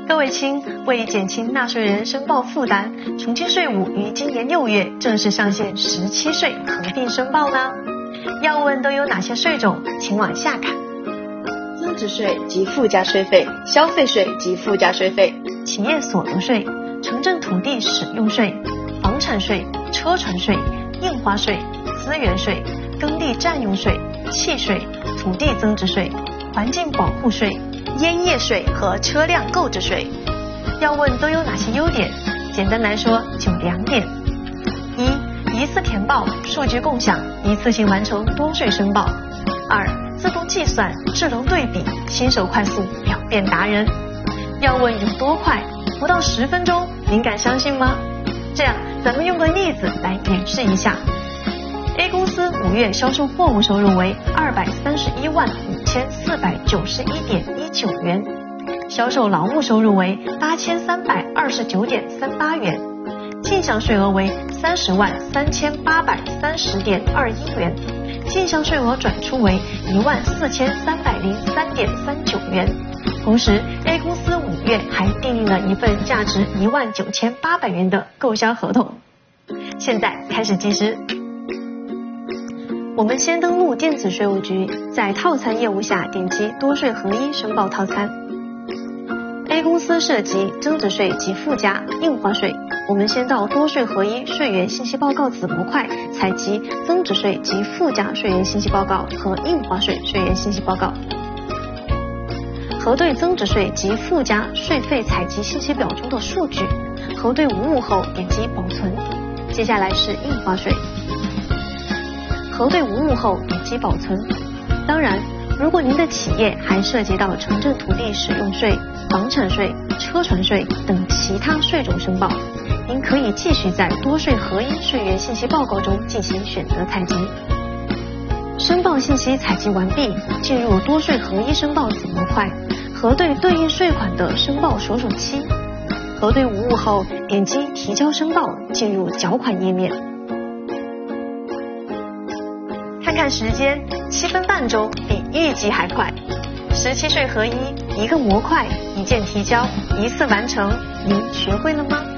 各位亲，为减轻纳税人申报负担，重庆税务于今年6月正式上线17税合并申报啦。要问都有哪些税种，请往下看。 增值税及附加税费、消费税及附加税费、 企业所得税、城镇土地使用税、房产税、车船税、印花税、资源税、耕地占用税、契税、土地增值税、环境保护税、烟叶税和车辆购置税。要问都有哪些优点？简单来说就2点：一次填报，数据共享，一次性完成多税申报；2自动计算，智能对比，新手快速，两遍达人。要问有多快？不到10分钟，您敢相信吗？这样，咱们用个例子来演示一下。A 公司5月销售货物收入为2315491.19元，销售劳务收入为8329.38元，进项税额为303830.21元，进项税额转出为14303.39元。同时 A 公司5月还订立了一份价值19800元的购销合同。现在开始计时。我们先登录电子税务局，在套餐业务下点击多税合一申报套餐。A 公司涉及增值税及附加、印花税，我们先到多税合一税源信息报告子模块采集增值税及附加税源信息报告和印花税税源信息报告，核对增值税及附加税费采集信息表中的数据，核对无误后点击保存。接下来是印花税。核对无误后点击保存。当然，如果您的企业还涉及到城镇土地使用税、房产税、车船税等其他税种申报，您可以继续在多税合一税源信息报告中进行选择采集。申报信息采集完毕，进入多税合一申报子模块，核对对应税款的申报所属期。核对无误后，点击提交申报，进入缴款页面。看看时间，7分半钟，比预计还快。17税合一，一个模块，一键提交，一次完成，您学会了吗？